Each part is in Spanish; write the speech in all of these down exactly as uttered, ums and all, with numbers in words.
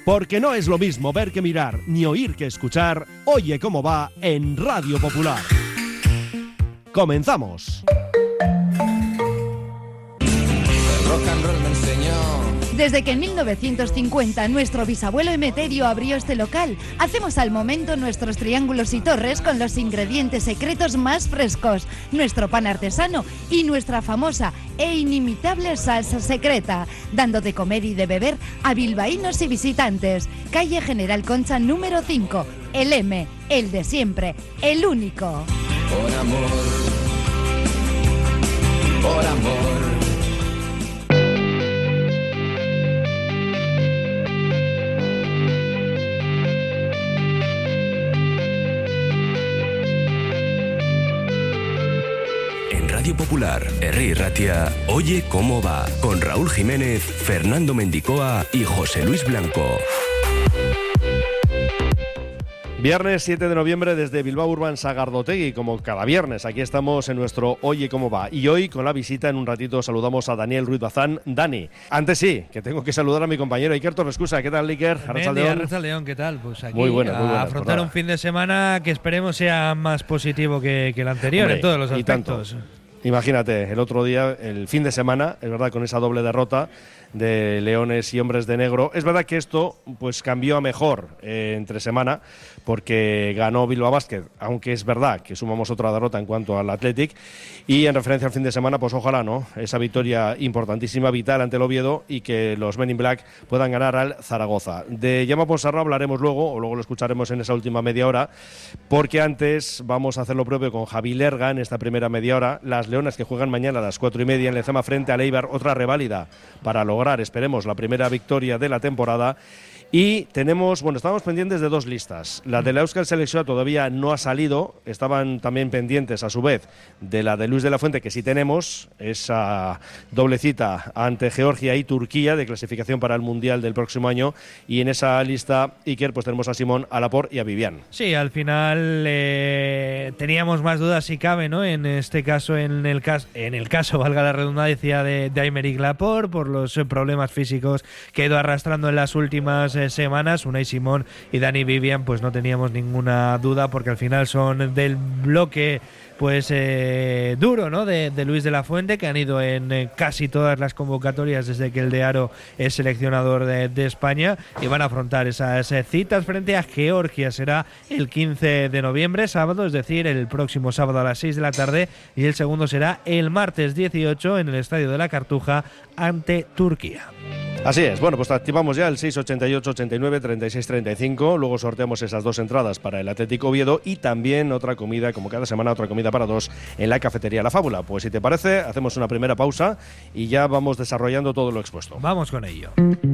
Porque no es lo mismo ver que mirar, ni oír que escuchar. Oye cómo va en Radio Popular. ¡Comenzamos! El rock and roll me enseñó. Desde que en mil novecientos cincuenta nuestro bisabuelo Emeterio abrió este local, hacemos al momento nuestros triángulos y torres con los ingredientes secretos más frescos, nuestro pan artesano y nuestra famosa e inimitable salsa secreta, dando de comer y de beber a bilbaínos y visitantes. Calle General Concha número cinco, el M, el de siempre, el único. Por amor, por amor. Radio Popular, Herri Ratia, Oye cómo va, con Raúl Jiménez, Fernando Mendicoa y José Luis Blanco. Viernes siete de noviembre desde Bilbao Urban Sagardotegui, como cada viernes. Aquí estamos en nuestro Oye cómo va. Y hoy, con la visita, en un ratito saludamos a Daniel Ruiz Bazán. Dani, antes sí, que tengo que saludar a mi compañero Iker Torrescusa. ¿Qué tal, Iker? Arrachaldeón. Arrachaldeón, ¿qué tal? Pues aquí muy buena, muy buena, a afrontar pues un fin de semana que esperemos sea más positivo que, que el anterior. Hombre, en todos los aspectos. Imagínate, el otro día, el fin de semana, es verdad, con esa doble derrota de Leones y Hombres de Negro. Es verdad que esto pues cambió a mejor eh, entre semana, porque ganó Bilbao Basket, aunque es verdad que sumamos otra derrota en cuanto al Athletic. Y en referencia al fin de semana, pues ojalá, ¿no? Esa victoria importantísima, vital ante el Oviedo, y que los Men in Black puedan ganar al Zaragoza. De Llama Ponsarnau hablaremos luego, o luego lo escucharemos en esa última media hora, porque antes vamos a hacer lo propio con Javi Lerga en esta primera media hora. Las Leonas, que juegan mañana a las cuatro y media en Lezama frente al Eibar, otra reválida para lograr, esperemos, la primera victoria de la temporada. Y tenemos, bueno, estábamos pendientes de dos listas. La de la Euskal Selección todavía no ha salido. Estaban también pendientes, a su vez, de la de Luis de la Fuente, que sí tenemos, esa doble cita ante Georgia y Turquía de clasificación para el Mundial del próximo año. Y en esa lista, Iker, pues tenemos a Simón, a Laporte y a Vivian. Sí, al final eh, teníamos más dudas si cabe, ¿no? En este caso, en el caso, en el caso, valga la redundancia, de, de Aymeric Laporte, por los eh, problemas físicos que ha ido arrastrando en las últimas semanas. Unai Simón y Dani Vivian, pues no teníamos ninguna duda, porque al final son del bloque pues eh, duro, ¿no? De, de Luis de la Fuente, que han ido en eh, casi todas las convocatorias desde que el de Aro es seleccionador de, de España, y van a afrontar esas eh, citas frente a Georgia. Será el quince de noviembre, sábado, es decir, el próximo sábado a las seis de la tarde, y el segundo será el martes dieciocho en el Estadio de la Cartuja ante Turquía. Así es, bueno, pues activamos ya el seis ochenta y ocho ochenta y nueve treinta y seis treinta y cinco, luego sorteamos esas dos entradas para el Atlético Oviedo y también otra comida, como cada semana, otra comida para dos en la cafetería La Fábula. Pues si te parece, hacemos una primera pausa y ya vamos desarrollando todo lo expuesto. Vamos con ello.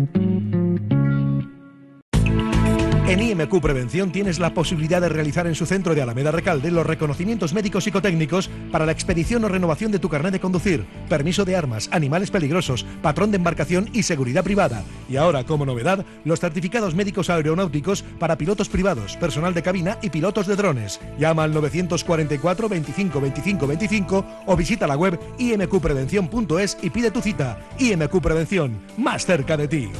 En I M Q Prevención tienes la posibilidad de realizar en su centro de Alameda Recalde los reconocimientos médicos psicotécnicos para la expedición o renovación de tu carnet de conducir, permiso de armas, animales peligrosos, patrón de embarcación y seguridad privada. Y ahora, como novedad, los certificados médicos aeronáuticos para pilotos privados, personal de cabina y pilotos de drones. Llama al novecientos cuarenta y cuatro veinticinco veinticinco veinticinco o visita la web i m q prevención punto es y pide tu cita. I M Q Prevención, más cerca de ti.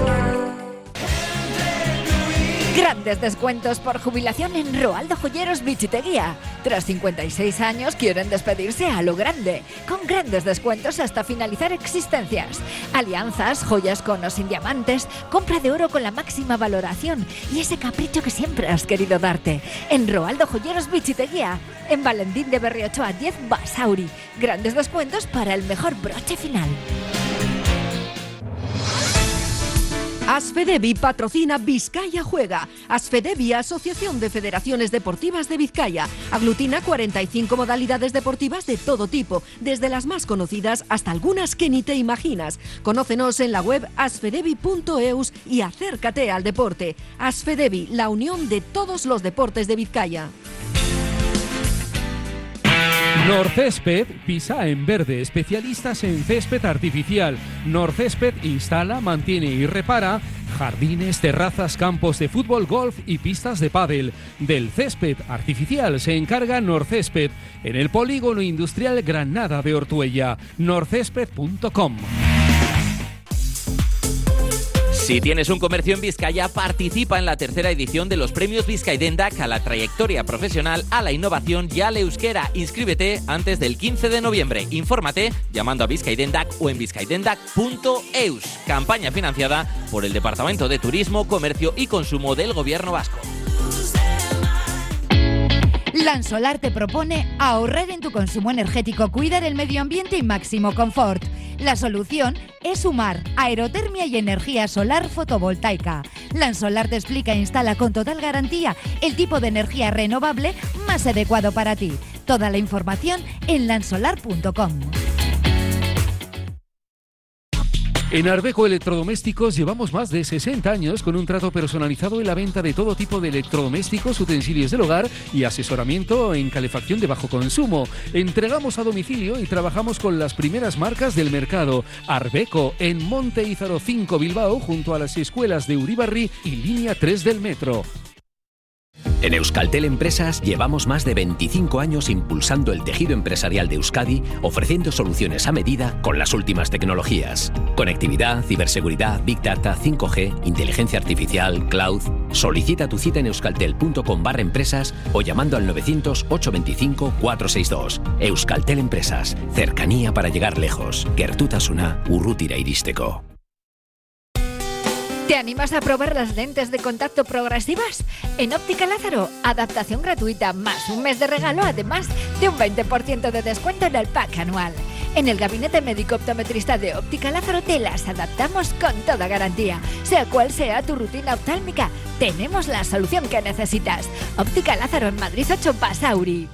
Grandes descuentos por jubilación en Roaldo Joyeros Bichiteguía. Tras cincuenta y seis años quieren despedirse a lo grande, con grandes descuentos hasta finalizar existencias. Alianzas, joyas con o sin diamantes, compra de oro con la máxima valoración y ese capricho que siempre has querido darte. En Roaldo Joyeros Bichiteguía, en Valentín de Berriochoa diez Basauri. Grandes descuentos para el mejor broche final. Asfedevi patrocina Vizcaya Juega. Asfedevi, Asociación de Federaciones Deportivas de Vizcaya, aglutina cuarenta y cinco modalidades deportivas de todo tipo, desde las más conocidas hasta algunas que ni te imaginas. Conócenos en la web asfedevi punto eus y acércate al deporte. Asfedevi, la unión de todos los deportes de Vizcaya. Norcésped pisa en verde, especialistas en césped artificial. Norcésped instala, mantiene y repara jardines, terrazas, campos de fútbol, golf y pistas de pádel. Del césped artificial se encarga Norcésped en el Polígono Industrial Granada de Ortuella. norcésped punto com. Si tienes un comercio en Vizcaya, participa en la tercera edición de los premios Vizcaidendac a la trayectoria profesional, a la innovación y al euskera. Inscríbete antes del quince de noviembre. Infórmate llamando a Vizcaidendac o en vizcaidendac punto eus. Campaña financiada por el Departamento de Turismo, Comercio y Consumo del Gobierno Vasco. Lansolar te propone ahorrar en tu consumo energético, cuidar el medio ambiente y máximo confort. La solución es sumar aerotermia y energía solar fotovoltaica. Lansolar te explica e instala con total garantía el tipo de energía renovable más adecuado para ti. Toda la información en lansolar punto com. En Arbeco Electrodomésticos llevamos más de sesenta años con un trato personalizado en la venta de todo tipo de electrodomésticos, utensilios del hogar y asesoramiento en calefacción de bajo consumo. Entregamos a domicilio y trabajamos con las primeras marcas del mercado. Arbeco en Monte Ízaro cinco Bilbao, junto a las escuelas de Uribarri y Línea tres del metro. En Euskaltel Empresas llevamos más de veinticinco años impulsando el tejido empresarial de Euskadi, ofreciendo soluciones a medida con las últimas tecnologías. Conectividad, ciberseguridad, Big Data, cinco G, inteligencia artificial, cloud. Solicita tu cita en euskaltel punto com barra empresas o llamando al novecientos, ochocientos veinticinco, cuatrocientos sesenta y dos. Euskaltel Empresas, cercanía para llegar lejos. Gertutasuna, urrutira iristeko. ¿Te animas a probar las lentes de contacto progresivas? En Óptica Lázaro, adaptación gratuita más un mes de regalo, además de un veinte por ciento de descuento en el pack anual. En el gabinete médico optometrista de Óptica Lázaro te las adaptamos con toda garantía. Sea cual sea tu rutina oftálmica, tenemos la solución que necesitas. Óptica Lázaro en Madrid ocho Basauri.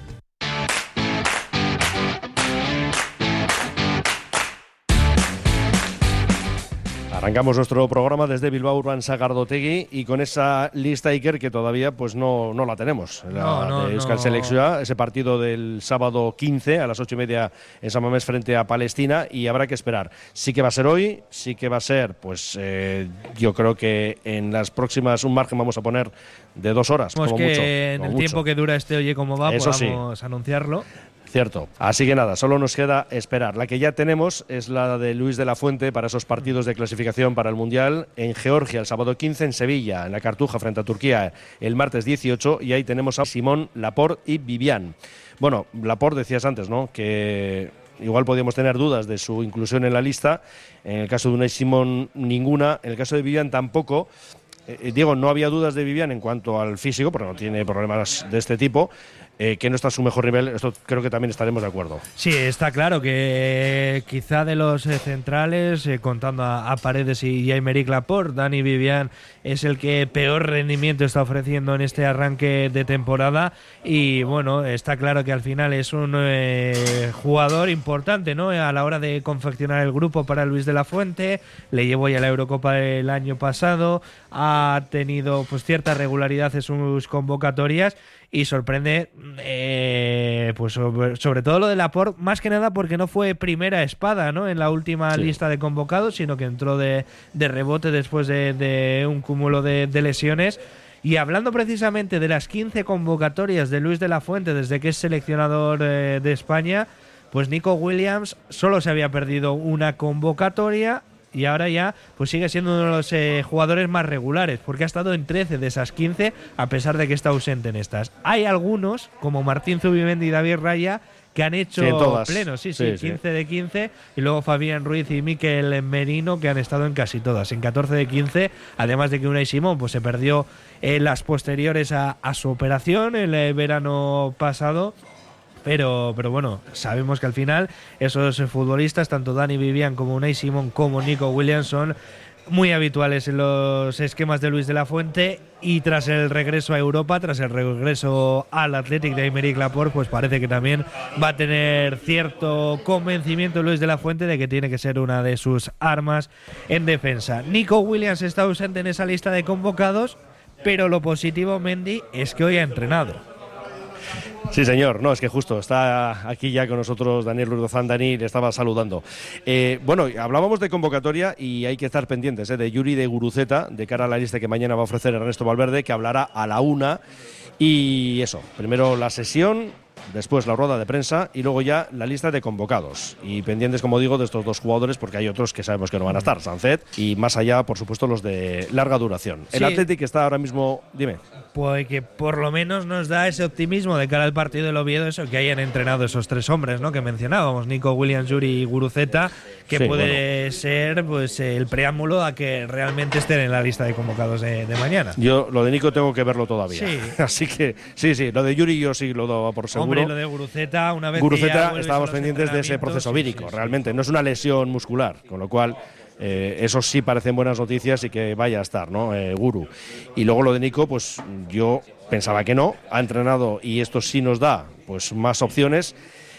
Arrancamos nuestro programa desde Bilbao Urban Sagardotegui y con esa lista, Iker, que todavía pues no, no la tenemos. La no, no, de Euskal no. Selección, ese partido del sábado quince a las ocho y media en San Mamés frente a Palestina, y habrá que esperar. Sí que va a ser hoy, sí que va a ser, pues eh, yo creo que en las próximas, un margen vamos a poner de dos horas, como que mucho. En el mucho. tiempo que dura este Oye Cómo Va, Eso podamos sí. anunciarlo. Cierto. Así que nada, solo nos queda esperar. La que ya tenemos es la de Luis de la Fuente para esos partidos de clasificación para el Mundial en Georgia el sábado quince, en Sevilla, en la Cartuja frente a Turquía el martes dieciocho, y ahí tenemos a Simón, Laporte y Vivian. Bueno, Laporte decías antes, ¿no?, que igual podíamos tener dudas de su inclusión en la lista. En el caso de Unai Simón, ninguna. En el caso de Vivian, tampoco. Eh, Diego, no había dudas de Vivian en cuanto al físico, porque no tiene problemas de este tipo. Eh, que no está a su mejor nivel, esto creo que también estaremos de acuerdo. Sí, está claro que eh, quizá de los eh, centrales, eh, contando a, a Paredes y a Aymeric Laporte, Dani Vivian es el que peor rendimiento está ofreciendo en este arranque de temporada, y bueno, está claro que al final es un eh, jugador importante, ¿no?, a la hora de confeccionar el grupo para Luis de la Fuente. Le llevó ya a la Eurocopa el año pasado, ha tenido pues cierta regularidad en sus convocatorias, y sorprende eh, pues sobre, sobre todo lo de Laporte, más que nada porque no fue primera espada, ¿no?, en la última sí. lista de convocados, sino que entró de, de rebote después de, de un cúmulo de, de lesiones. Y hablando precisamente de las quince convocatorias de Luis de la Fuente desde que es seleccionador eh, de España, pues Nico Williams solo se había perdido una convocatoria, y ahora ya pues sigue siendo uno de los eh, jugadores más regulares, porque ha estado en trece de esas quince, a pesar de que está ausente en estas. Hay algunos, como Martín Zubimendi y David Raya, que han hecho sí, plenos, sí, sí, sí, quince sí. de quince, y luego Fabián Ruiz y Mikel Merino, que han estado en casi todas, en catorce de quince, además de que Unai Simón pues se perdió en eh, las posteriores a, a su operación el eh, verano pasado. Pero, pero bueno, sabemos que al final esos futbolistas, tanto Dani Vivian como Unai Simón como Nico Williams, son muy habituales en los esquemas de Luis de la Fuente, y tras el regreso a Europa, tras el regreso al Athletic de Aymeric Laporte, pues parece que también va a tener cierto convencimiento Luis de la Fuente de que tiene que ser una de sus armas en defensa. Nico Williams está ausente en esa lista de convocados, pero lo positivo, Mendy, es que hoy ha entrenado. Sí, señor. No, es que justo está aquí ya con nosotros Daniel Lurdozán. Dani, le estaba saludando. Eh, bueno, hablábamos de convocatoria y hay que estar pendientes eh, de Yuri de Guruceta, de cara a la lista que mañana va a ofrecer Ernesto Valverde, que hablará a la una. Y eso, primero la sesión, después la rueda de prensa y luego ya la lista de convocados. Y pendientes, como digo, de estos dos jugadores, porque hay otros que sabemos que no van a estar, Sancet, y más allá, por supuesto, los de larga duración. Sí. El Athletic está ahora mismo, dime. Pues que por lo menos nos da ese optimismo de cara al partido del Oviedo, eso que hayan entrenado esos tres hombres, ¿no?, que mencionábamos, Nico Williams, Yuri y Guruceta, que Sí, puede bueno. ser pues el preámbulo a que realmente estén en la lista de convocados de, de mañana. Yo lo de Nico tengo que verlo todavía. Sí. Así que, sí, sí, lo de Yuri yo sí lo daba por seguro. Hombre, lo de Guruceta, una vez que ya Guruceta, vuelves estábamos a los pendientes de ese proceso entrenamientos, vírico, sí, sí, sí. realmente. No es una lesión muscular, con lo cual eh, eso sí parecen buenas noticias y que vaya a estar, ¿no? Eh, Guru. Y luego lo de Nico, pues yo pensaba que no, ha entrenado y esto sí nos da pues más opciones.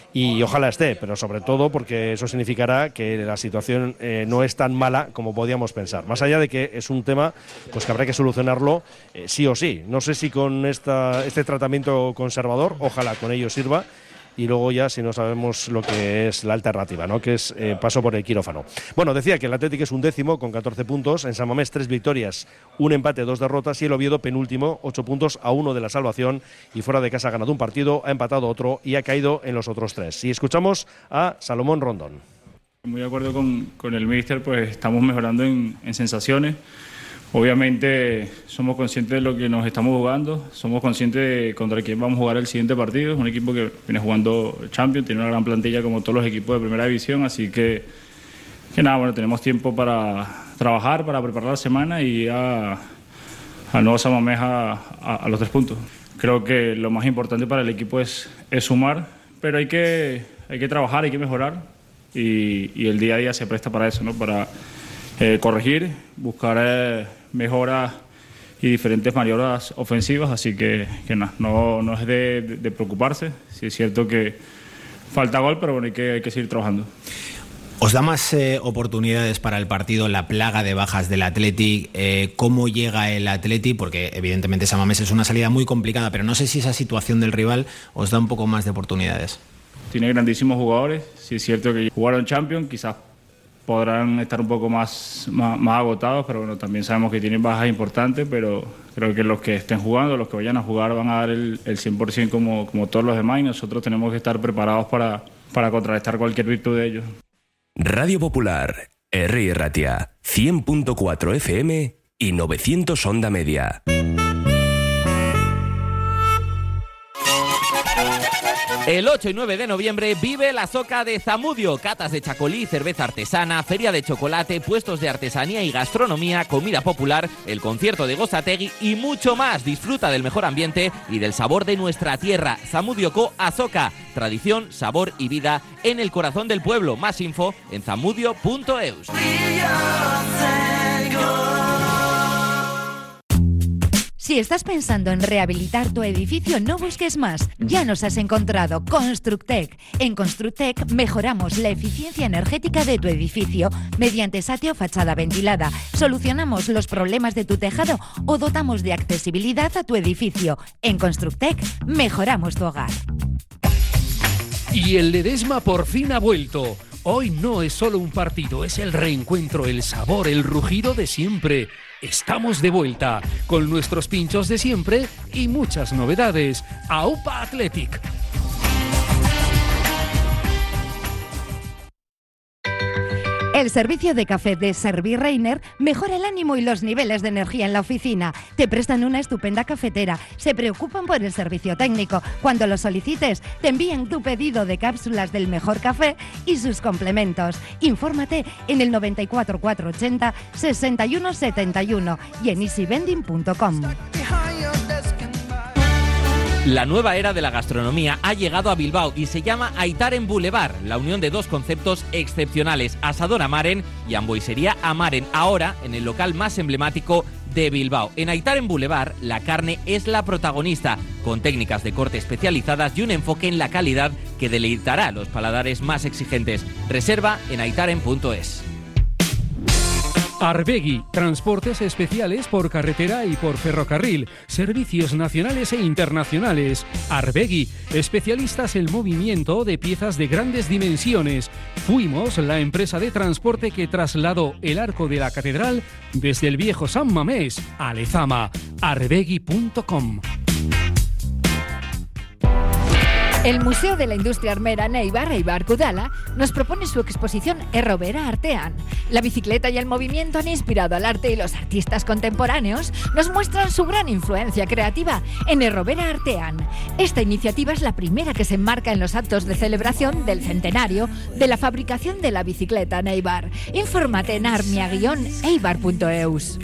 Y ojalá esté, pero sobre todo porque eso significará que la situación eh, no es tan mala como podíamos pensar. Más allá de que es un tema pues que habrá que solucionarlo eh, sí o sí. No sé si con esta, este tratamiento conservador, ojalá con ello sirva. Y luego ya si no sabemos lo que es la alternativa, ¿no?, que es eh, paso por el quirófano. Bueno, decía que el Athletic es un décimo con catorce puntos, en San Mamés tres victorias, un empate, dos derrotas, y el Oviedo penúltimo, ocho puntos a uno de la salvación, y fuera de casa ha ganado un partido, ha empatado otro y ha caído en los otros tres. Y escuchamos a Salomón Rondón. Muy de acuerdo con, con el míster, pues estamos mejorando en, en sensaciones. Obviamente somos conscientes de lo que nos estamos jugando, somos conscientes de contra quién vamos a jugar el siguiente partido. Es un equipo que viene jugando Champions, tiene una gran plantilla como todos los equipos de primera división, así que, que nada, bueno, tenemos tiempo para trabajar, para preparar la semana y a, a nuevo San Mamés a, a, a los tres puntos. Creo que lo más importante para el equipo es, es sumar, pero hay que, hay que trabajar, hay que mejorar y, y el día a día se presta para eso, ¿no?, para eh, corregir, buscar eh, mejoras y diferentes maniobras ofensivas, así que, que no, no, no es de, de, de preocuparse. Sí es cierto que falta gol, pero bueno, hay que, hay que seguir trabajando. ¿Os da más eh, oportunidades para el partido la plaga de bajas del Athletic? Eh, ¿Cómo llega el Athletic? Porque evidentemente San Mamés es una salida muy complicada, pero no sé si esa situación del rival os da un poco más de oportunidades. Tiene grandísimos jugadores, sí es cierto que jugaron Champions, quizás podrán estar un poco más, más, más agotados, pero bueno, también sabemos que tienen bajas importantes, pero creo que los que estén jugando, los que vayan a jugar van a dar el, el cien por ciento como, como todos los demás, y nosotros tenemos que estar preparados para, para contrarrestar cualquier virtud de ellos. Radio Popular, Herri Ratia, cien punto cuatro F M y novecientos onda media. El ocho y nueve de noviembre vive la Soca de Zamudio, catas de chacolí, cerveza artesana, feria de chocolate, puestos de artesanía y gastronomía, comida popular, el concierto de Gozategui y mucho más. Disfruta del mejor ambiente y del sabor de nuestra tierra. Zamudio Co Azoka, tradición, sabor y vida en el corazón del pueblo. Más info en zamudio punto eus. Si estás pensando en rehabilitar tu edificio, no busques más. Ya nos has encontrado. Constructec. En Constructec mejoramos la eficiencia energética de tu edificio mediante satio fachada ventilada. Solucionamos los problemas de tu tejado o dotamos de accesibilidad a tu edificio. En Constructec mejoramos tu hogar. Y el Ledesma por fin ha vuelto. Hoy no es solo un partido, es el reencuentro, el sabor, el rugido de siempre. Estamos de vuelta con nuestros pinchos de siempre y muchas novedades. AUPA Athletic. El servicio de café de Servireiner mejora el ánimo y los niveles de energía en la oficina. Te prestan una estupenda cafetera, se preocupan por el servicio técnico. Cuando lo solicites, te envían tu pedido de cápsulas del mejor café y sus complementos. Infórmate en el noventa y cuatro cuatrocientos ochenta sesenta y uno setenta y uno y en easy vending punto com. La nueva era de la gastronomía ha llegado a Bilbao y se llama Aitaren Boulevard, la unión de dos conceptos excepcionales, Asador Amaren y Hamburguesería Amaren, ahora en el local más emblemático de Bilbao. En Aitaren Boulevard, la carne es la protagonista, con técnicas de corte especializadas y un enfoque en la calidad que deleitará a los paladares más exigentes. Reserva en aitaren punto es. Arbegui, transportes especiales por carretera y por ferrocarril, servicios nacionales e internacionales. Arbegui, especialistas en movimiento de piezas de grandes dimensiones. Fuimos la empresa de transporte que trasladó el arco de la catedral desde el viejo San Mamés a Lezama. arbegui punto com. El Museo de la Industria Armera Neibar, Eibar Kudala, nos propone su exposición Errobera Artean. La bicicleta y el movimiento han inspirado al arte y los artistas contemporáneos nos muestran su gran influencia creativa en Errobera Artean. Esta iniciativa es la primera que se enmarca en los actos de celebración del centenario de la fabricación de la bicicleta Neibar. Infórmate en armia guion eibar punto eus.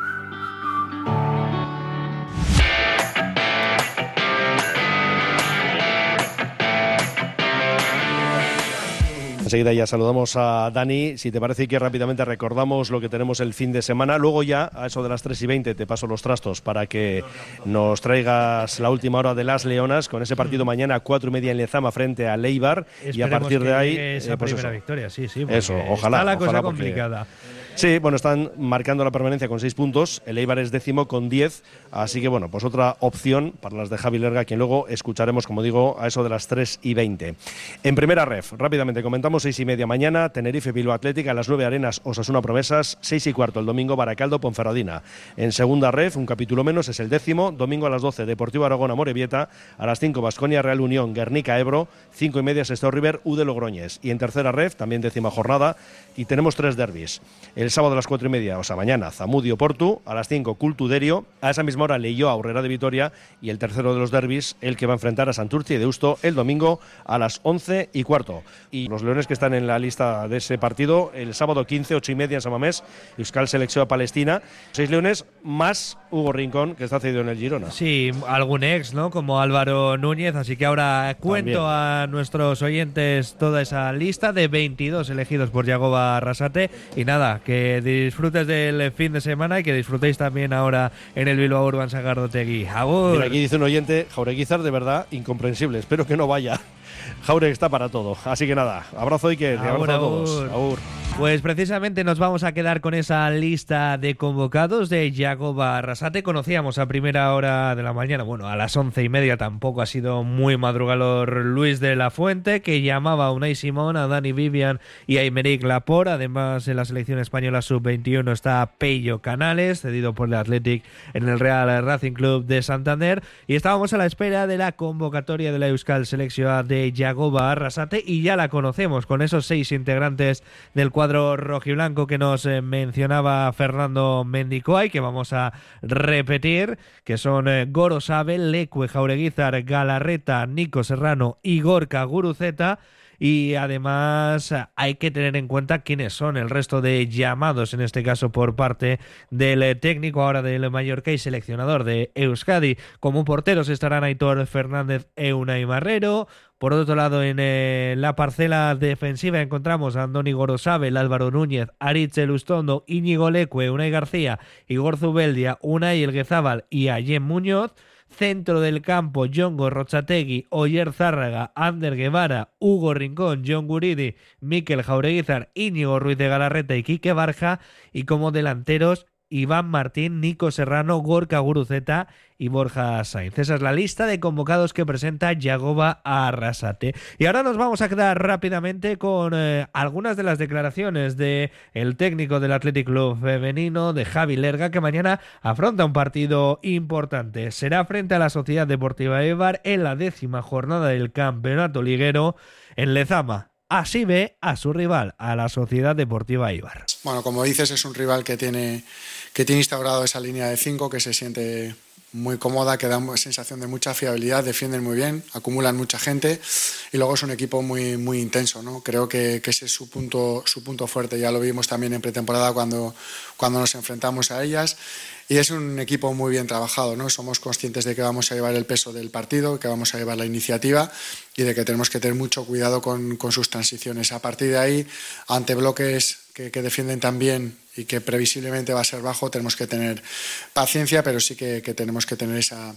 Enseguida ya saludamos a Dani. Si te parece que rápidamente recordamos lo que tenemos el fin de semana. Luego ya, a eso de las tres y veinte, te paso los trastos para que nos traigas la última hora de las Leonas, con ese partido mañana a cuatro y media en Lezama frente a Eibar. Y a partir de ahí, esa eh, pues primera eso. victoria, sí, sí. Eso, ojalá. Está la ojalá cosa porque... complicada. Sí, bueno, están marcando la permanencia con seis puntos. El Eibar es décimo con diez. Así que, bueno, pues otra opción para las de Javi Lerga, quien luego escucharemos, como digo, a eso de las tres y veinte. En primera ref, rápidamente comentamos, seis y media mañana, Tenerife Bilbao Atlética, a las nueve Arenas Osasuna Promesas, seis y cuarto el domingo Baracaldo Ponferradina. En segunda ref, un capítulo menos, es el décimo, domingo a las doce Deportivo Aragón Amorebieta, a las cinco Baskonia Real Unión Guernica Ebro, cinco y media Sestao River U de Logroñés. Y en tercera ref, también décima jornada, y tenemos tres derbis. El sábado a las cuatro y media, o sea, mañana, Zamudio Portu, a las cinco Cultuderio, a esa misma hora Leioa Aurrera de Vitoria, y el tercero de los derbis, el que va a enfrentar a Santurce y Deusto el domingo a las once y cuarto. Y los leones que están en la lista de ese partido, el sábado quince, ocho y media en San Mamés, Euskal Selección Palestina, seis leones más Hugo Rincón, que está cedido en el Girona. Sí, algún ex, ¿no? Como Álvaro Núñez, así que ahora cuento También a nuestros oyentes toda esa lista de veintidós elegidos por Yagoba Arrasate. Y nada, que disfrutes del fin de semana y que disfrutéis también ahora en el Bilbao Urban Sagardotegui. ¡Agur! Mira, aquí dice un oyente, Jaureguizar, de verdad, incomprensible. Espero que no vaya. Jauregui está para todo. Así que nada, abrazo y que te abrazo a todos. Agur. Pues precisamente nos vamos a quedar con esa lista de convocados de Yagoba Arrasate. Conocíamos a primera hora de la mañana, bueno, a las once y media, tampoco ha sido muy madrugador, Luis de la Fuente, que llamaba a Unai Simón, a Dani Vivian y a Aymeric Laporte. Además, en la selección española sub veintiuno está Pello Canales, cedido por el Athletic en el Real Racing Club de Santander. Y estábamos a la espera de la convocatoria de la Euskal Selección de Yagoba Arrasate, y ya la conocemos con esos seis integrantes del cuadro rojiblanco que nos eh, mencionaba Fernando Mendicoa y que vamos a repetir, que son eh, Gorosabel, Lecue, Jaureguizar, Galarreta, Nico Serrano y Gorka Guruceta. Y además hay que tener en cuenta quiénes son el resto de llamados, en este caso por parte del técnico ahora del Mallorca y seleccionador de Euskadi. Como porteros estarán Aitor Fernández e Unai Marrero. Por otro lado, en eh, la parcela defensiva encontramos a Andoni Gorosabel, Álvaro Núñez, Aritz Elustondo, Íñigo Lecue, Unai García, Igor Zubeldia, Unai Elguezábal y Ayem Muñoz. Centro del campo, Jongo Rochategui, Oyer Zárraga, Ander Guevara, Hugo Rincón, John Guridi, Mikel Jaureguizar, Íñigo Ruiz de Galarreta y Quique Barja. Y como delanteros, Iván Martín, Nico Serrano, Gorka Guruceta y Borja Sainz. Esa es la lista de convocados que presenta Yagoba Arrasate. Y ahora nos vamos a quedar rápidamente con eh, algunas de las declaraciones de el técnico del Athletic Club femenino, de Javi Lerga, que mañana afronta un partido importante. Será frente a la Sociedad Deportiva Eibar en la décima jornada del campeonato liguero en Lezama. Así ve a su rival, a la Sociedad Deportiva Eibar. Bueno, como dices, es un rival que tiene, que tiene instaurado esa línea de cinco, que se siente muy cómoda, que da una sensación de mucha fiabilidad, defienden muy bien, acumulan mucha gente y luego es un equipo muy, muy intenso, ¿no? Creo que, que ese es su punto, su punto fuerte, ya lo vimos también en pretemporada cuando, cuando nos enfrentamos a ellas. Y es un equipo muy bien trabajado, ¿no? Somos conscientes de que vamos a llevar el peso del partido, que vamos a llevar la iniciativa y de que tenemos que tener mucho cuidado con, con sus transiciones. A partir de ahí, ante bloques que, que defienden tan bien y que previsiblemente va a ser bajo, tenemos que tener paciencia, pero sí que, que tenemos que tener esa...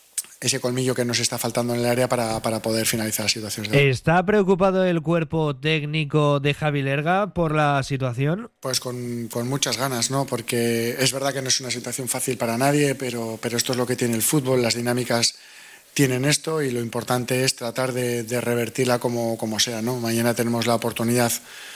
ese colmillo que nos está faltando en el área para, para poder finalizar las situaciones. De... ¿Está preocupado el cuerpo técnico de Javi Lerga por la situación? Pues con, con muchas ganas, ¿no? Porque es verdad que no es una situación fácil para nadie, pero, pero esto es lo que tiene el fútbol, las dinámicas tienen esto y lo importante es tratar de, de revertirla como, como sea, ¿no? Mañana tenemos la oportunidad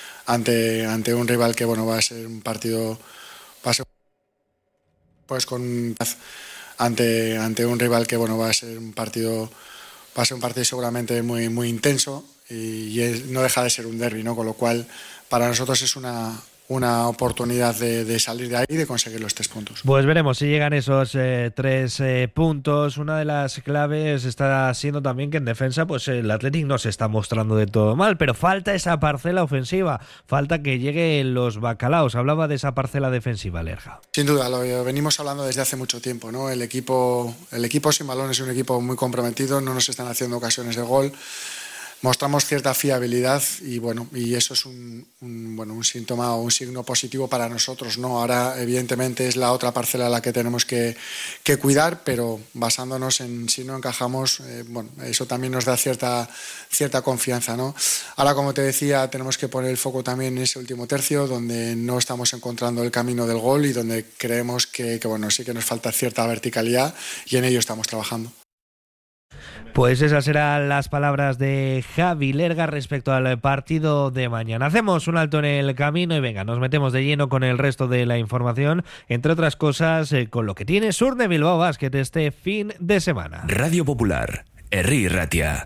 ante, ante un rival que, bueno, va a ser un partido... Va a ser, pues con... Ante, ante un rival que, bueno, va a ser un partido va a ser un partido seguramente muy, muy intenso y, y es, no deja de ser un derbi, ¿no? Con lo cual para nosotros es una, una oportunidad de, de salir de ahí y de conseguir los tres puntos. Pues veremos si llegan esos eh, tres eh, puntos. Una de las claves está siendo también que en defensa pues el Athletic no se está mostrando de todo mal, pero falta esa parcela ofensiva, falta que lleguen los bacalaos. Hablaba de esa parcela defensiva, Lerja. Sin duda, lo venimos hablando desde hace mucho tiempo, ¿no? El equipo, el equipo sin balón es un equipo muy comprometido, no nos están haciendo ocasiones de gol. Mostramos cierta fiabilidad y bueno, y eso es un, un, bueno, un síntoma o un signo positivo para nosotros, ¿no? Ahora, evidentemente, es la otra parcela a la que tenemos que, que cuidar, pero basándonos en si no encajamos, eh, bueno, eso también nos da cierta, cierta confianza, ¿no? Ahora, como te decía, tenemos que poner el foco también en ese último tercio, donde no estamos encontrando el camino del gol y donde creemos que, que bueno, sí que nos falta cierta verticalidad y en ello estamos trabajando. Pues esas serán las palabras de Javi Lerga respecto al partido de mañana. Hacemos un alto en el camino y venga, nos metemos de lleno con el resto de la información, entre otras cosas eh, con lo que tiene Surne Bilbao Basket este fin de semana. Radio Popular, Herri Ratia.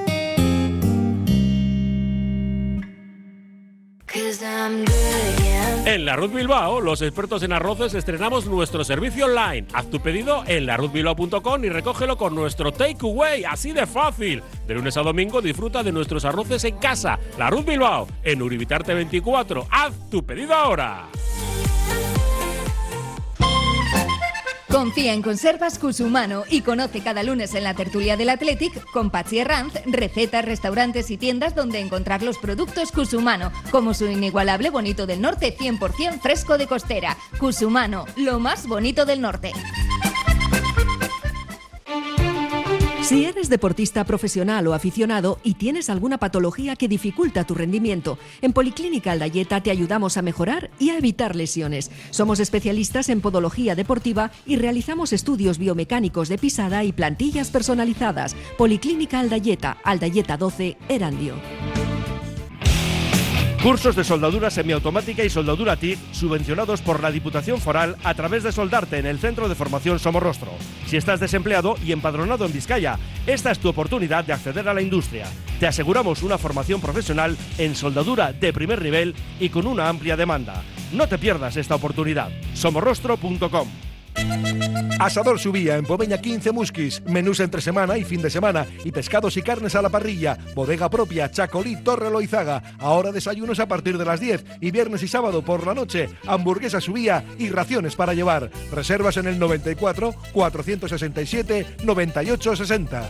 En Larruz Bilbao, los expertos en arroces estrenamos nuestro servicio online. Haz tu pedido en larruz bilbao punto com y recógelo con nuestro takeaway, así de fácil. De lunes a domingo disfruta de nuestros arroces en casa. Larruz Bilbao, en Uribitarte veinticuatro. Haz tu pedido ahora. Confía en Conservas Cusumano y conoce cada lunes en la tertulia del Athletic con Patxi Herranz recetas, restaurantes y tiendas donde encontrar los productos Cusumano, como su inigualable bonito del norte cien por ciento fresco de costera. Cusumano, lo más bonito del norte. Si eres deportista profesional o aficionado y tienes alguna patología que dificulta tu rendimiento, en Policlínica Aldayeta te ayudamos a mejorar y a evitar lesiones. Somos especialistas en podología deportiva y realizamos estudios biomecánicos de pisada y plantillas personalizadas. Policlínica Aldayeta, Aldayeta doce, Erandio. Cursos de soldadura semiautomática y soldadura T I G subvencionados por la Diputación Foral a través de Soldarte en el Centro de Formación Somorrostro. Si estás desempleado y empadronado en Vizcaya, esta es tu oportunidad de acceder a la industria. Te aseguramos una formación profesional en soldadura de primer nivel y con una amplia demanda. No te pierdas esta oportunidad. somorrostro punto com. Asador Subía en Pomeña quince Musquis, menús entre semana y fin de semana y pescados y carnes a la parrilla, bodega propia, Chacolí, Torre Loizaga, ahora desayunos a partir de las diez y viernes y sábado por la noche, hamburguesa Subía y raciones para llevar. Reservas en el noventa y cuatro, cuatrocientos sesenta y siete, noventa y ocho sesenta.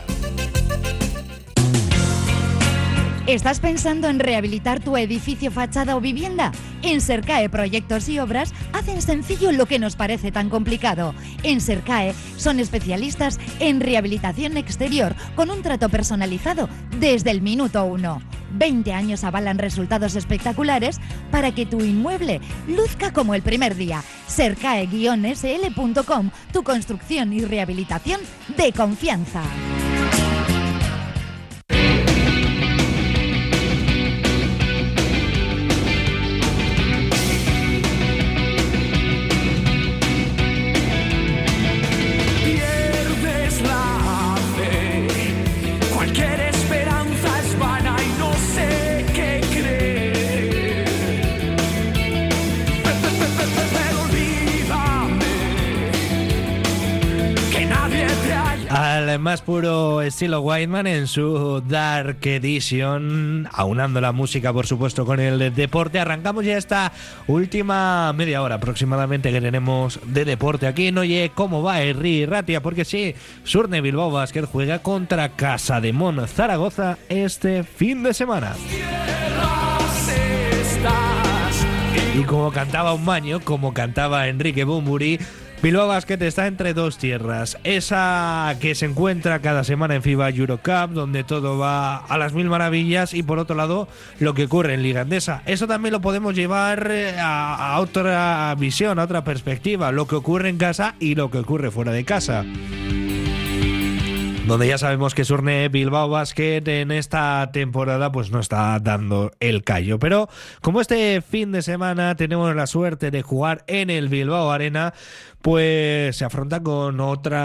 ¿Estás pensando en rehabilitar tu edificio, fachada o vivienda? En Sercae Proyectos y Obras hacen sencillo lo que nos parece tan complicado. En Sercae son especialistas en rehabilitación exterior con un trato personalizado desde el minuto uno. veinte años avalan resultados espectaculares para que tu inmueble luzca como el primer día. Sercae guion ese ele punto com, tu construcción y rehabilitación de confianza. Al más puro estilo Whiteman en su Dark Edition, aunando la música por supuesto con el deporte. Arrancamos ya esta última media hora aproximadamente que tenemos de deporte aquí en Oye Cómo Va Herri Ratia, porque sí, Surne Bilbao Basket juega contra Casademón Zaragoza este fin de semana. Y como cantaba un maño, como cantaba Enrique Bumburi, Bilbao Basket está entre dos tierras, esa que se encuentra cada semana en FIBA Eurocup, donde todo va a las mil maravillas, y por otro lado lo que ocurre en Liga Endesa. Eso también lo podemos llevar a, a otra visión, a otra perspectiva, lo que ocurre en casa y lo que ocurre fuera de casa, donde ya sabemos que Surne Bilbao Basket en esta temporada pues no está dando el callo. Pero como este fin de semana tenemos la suerte de jugar en el Bilbao Arena, pues se afronta con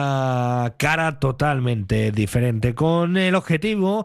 otra cara totalmente diferente, con el objetivo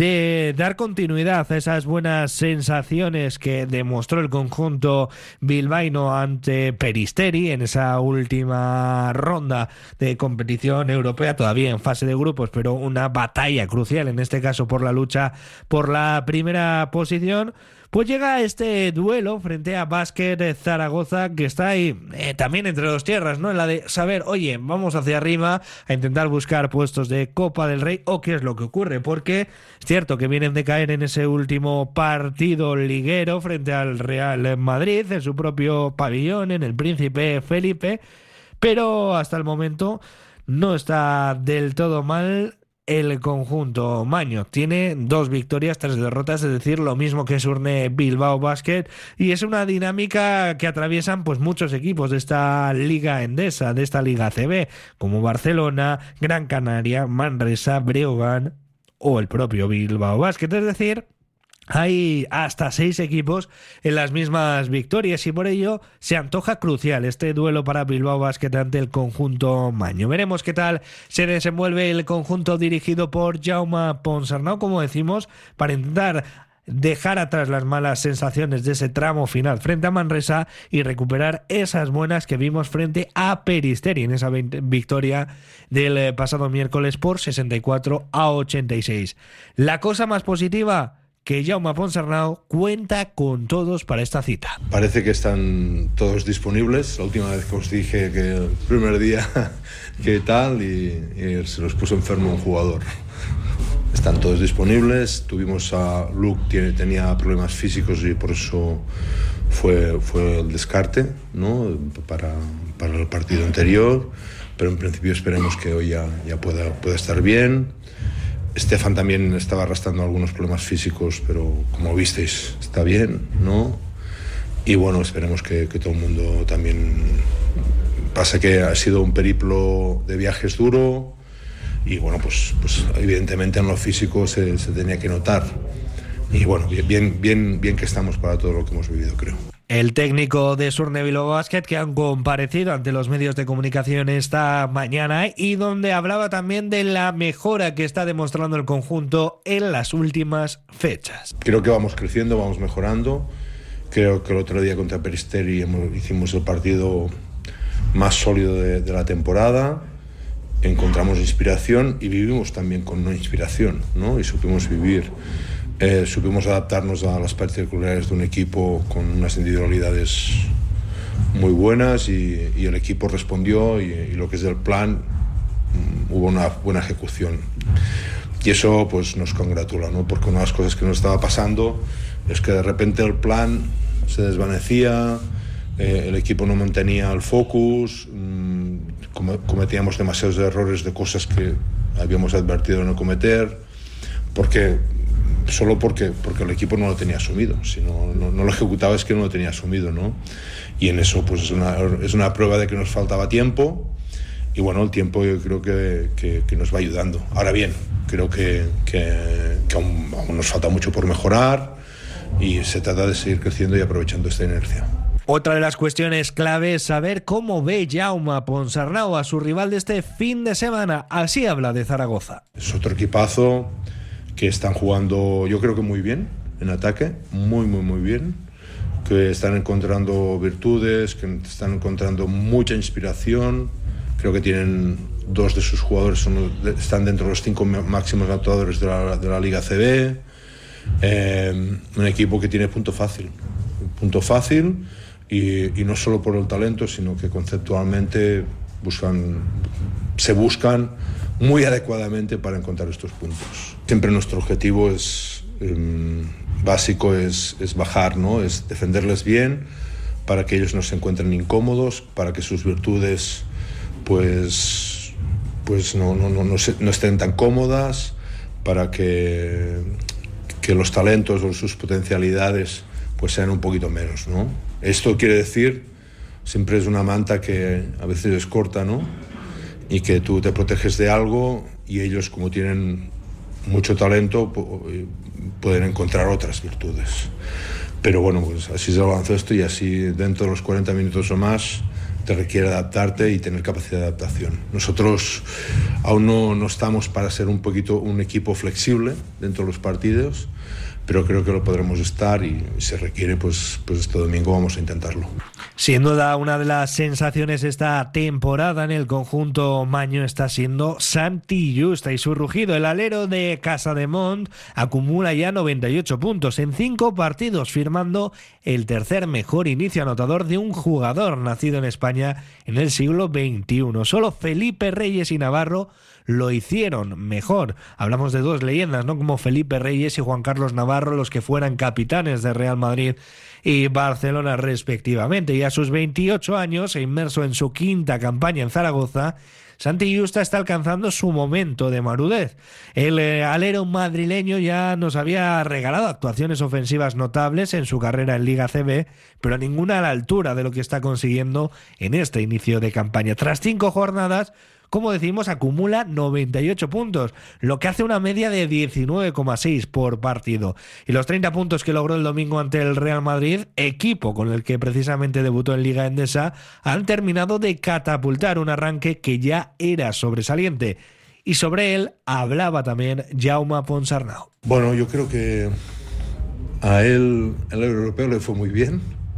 de dar continuidad a esas buenas sensaciones que demostró el conjunto bilbaíno ante Peristeri en esa última ronda de competición europea, todavía en fase de grupos, pero una batalla crucial, en este caso por la lucha por la primera posición. Pues llega este duelo frente a Basket Zaragoza, que está ahí eh, también entre dos tierras, ¿no? En la de saber, oye, vamos hacia arriba a intentar buscar puestos de Copa del Rey, o qué es lo que ocurre, porque es cierto que vienen de caer en ese último partido liguero frente al Real Madrid, en su propio pabellón, en el Príncipe Felipe, pero hasta el momento no está del todo mal el conjunto maño. Tiene dos victorias, tres derrotas, es decir, lo mismo que Surne Bilbao Basket, y es una dinámica que atraviesan pues muchos equipos de esta Liga Endesa, de esta Liga A C B, como Barcelona, Gran Canaria, Manresa, Breogán o el propio Bilbao Basket. Es decir, hay hasta seis equipos en las mismas victorias y por ello se antoja crucial este duelo para Bilbao Basket ante el conjunto maño. Veremos qué tal se desenvuelve el conjunto dirigido por Jaume Ponsarnau, como decimos, para intentar dejar atrás las malas sensaciones de ese tramo final frente a Manresa y recuperar esas buenas que vimos frente a Peristeri en esa victoria del pasado miércoles por sesenta y cuatro a ochenta y seis. La cosa más positiva, que Jaume Ponsarnau cuenta con todos para esta cita. Parece que están todos disponibles. La última vez que os dije que el primer día que tal y, y se los puso enfermo un jugador. Están todos disponibles. Tuvimos a Luke, tiene, tenía problemas físicos y por eso fue, fue el descarte, ¿no? para, para el partido anterior, pero en principio esperemos que hoy ya, ya pueda, pueda estar bien. Estefan también estaba arrastrando algunos problemas físicos, pero como visteis está bien, ¿no? Y bueno, esperemos que, que todo el mundo también... Pasa que ha sido un periplo de viajes duro y bueno, pues, pues evidentemente en lo físico se, se tenía que notar. Y bueno, bien, bien, bien que estamos para todo lo que hemos vivido, creo. El técnico de Surne Bilbao Basket, que han comparecido ante los medios de comunicación esta mañana y donde hablaba también de la mejora que está demostrando el conjunto en las últimas fechas. Creo que vamos creciendo, vamos mejorando. Creo que el otro día contra Peristeri hicimos el partido más sólido de, de la temporada. Encontramos inspiración y vivimos también con una inspiración, ¿no? Y supimos vivir. Eh, supimos adaptarnos a las particularidades de un equipo con unas individualidades muy buenas y, y el equipo respondió y, y lo que es del plan um, hubo una buena ejecución y eso pues nos congratula, ¿no? Porque una de las cosas que nos estaba pasando es que de repente el plan se desvanecía, eh, el equipo no mantenía el focus, um, cometíamos demasiados errores de cosas que habíamos advertido de no cometer porque solo porque, porque el equipo no lo tenía asumido. Si no, no, no lo ejecutaba es que no lo tenía asumido, ¿no? Y en eso pues es una, es una prueba de que nos faltaba tiempo y bueno, el tiempo yo creo que, que, que nos va ayudando. Ahora bien, creo que, que, que aún, aún nos falta mucho por mejorar y se trata de seguir creciendo y aprovechando esta inercia. Otra de las cuestiones clave es saber cómo ve Jaume Ponsarnau a su rival de este fin de semana. Así habla de Zaragoza. Es otro equipazo que están jugando, yo creo que muy bien en ataque, muy, muy, muy bien, que están encontrando virtudes, que están encontrando mucha inspiración. Creo que tienen dos de sus jugadores, son, están dentro de los cinco máximos anotadores de la, de la Liga A C B. Eh, un equipo que tiene punto fácil, punto fácil y, y no solo por el talento, sino que conceptualmente buscan, se buscan muy adecuadamente para encontrar estos puntos. Siempre nuestro objetivo es eh, básico es, es bajar, ¿no? Es defenderles bien para que ellos no se encuentren incómodos, para que sus virtudes pues, pues no, no, no, no, se, no estén tan cómodas, para que, que los talentos o sus potencialidades pues sean un poquito menos, ¿no? Esto quiere decir, siempre es una manta que a veces es corta, ¿no? Y que tú te proteges de algo y ellos, como tienen mucho talento, pueden encontrar otras virtudes. Pero bueno, pues así es el baloncesto y así dentro de los cuarenta minutos o más te requiere adaptarte y tener capacidad de adaptación. Nosotros aún no, no estamos para ser un poquito un equipo flexible dentro de los partidos, pero creo que lo podremos estar y si se requiere, pues, pues este domingo vamos a intentarlo. Sin duda, una de las sensaciones esta temporada en el conjunto maño está siendo Santi Justa y su rugido. El alero de Casademont acumula ya noventa y ocho puntos en cinco partidos, firmando el tercer mejor inicio anotador de un jugador nacido en España en el siglo veintiuno. Solo Felipe Reyes y Navarro lo hicieron mejor. Hablamos de dos leyendas, ¿no? Como Felipe Reyes y Juan Carlos Navarro, los que fueran capitanes de Real Madrid y Barcelona respectivamente. Y a sus veintiocho años, e inmerso en su quinta campaña en Zaragoza, Santi Justa está alcanzando su momento de madurez. El eh, alero madrileño ya nos había regalado actuaciones ofensivas notables en su carrera en Liga C B, pero ninguna a la altura de lo que está consiguiendo en este inicio de campaña. Tras cinco jornadas, como decimos, acumula noventa y ocho puntos, lo que hace una media de diecinueve coma seis por partido. Y los treinta puntos que logró el domingo ante el Real Madrid, equipo con el que precisamente debutó en Liga Endesa, han terminado de catapultar un arranque que ya era sobresaliente. Y sobre él hablaba también Jaume Ponsarnau. Bueno, yo creo que a él el europeo le fue muy bien.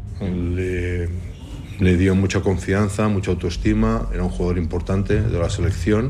Le... Le dio mucha confianza, mucha autoestima, era un jugador importante de la selección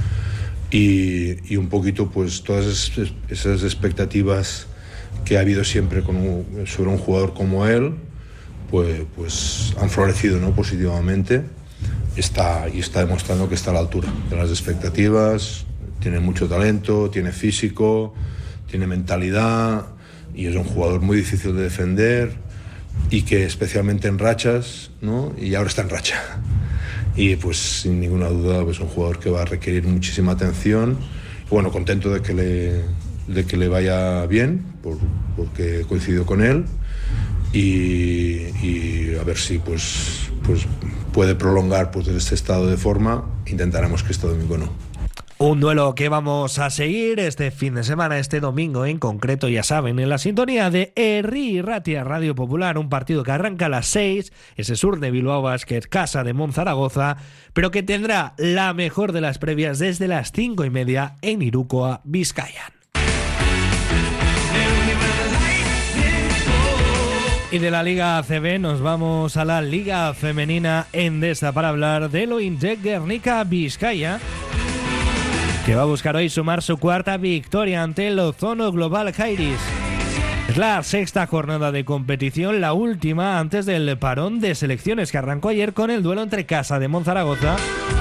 y, y un poquito pues todas esas expectativas que ha habido siempre con un, sobre un jugador como él, pues, pues han florecido, ¿no? Positivamente. Está, y está demostrando que está a la altura de las expectativas, tiene mucho talento, tiene físico, tiene mentalidad y es un jugador muy difícil de defender. Y que especialmente en rachas, ¿no? Y ahora está en racha. Y pues sin ninguna duda es pues, un jugador que va a requerir muchísima atención. Bueno, contento de que le, de que le vaya bien, por, porque he coincidido con él. Y, y a ver si pues, pues puede prolongar pues, este estado de forma. Intentaremos que este domingo no. Un duelo que vamos a seguir este fin de semana, este domingo en concreto, ya saben, en la sintonía de Herri Ratia Radio Popular, un partido que arranca a las seis, ese Sur de Bilbao Basket, Casademont Zaragoza, pero que tendrá la mejor de las previas desde las cinco y media en Irukoa, Bizkaian. Y de la Liga A C B nos vamos a la Liga Femenina Endesa para hablar de lo Intec Guernica Bizkaia, que va a buscar hoy sumar su cuarta victoria ante el Ozono Global Jairis. Es la sexta jornada de competición, la última antes del parón de selecciones que arrancó ayer con el duelo entre Casademont Zaragoza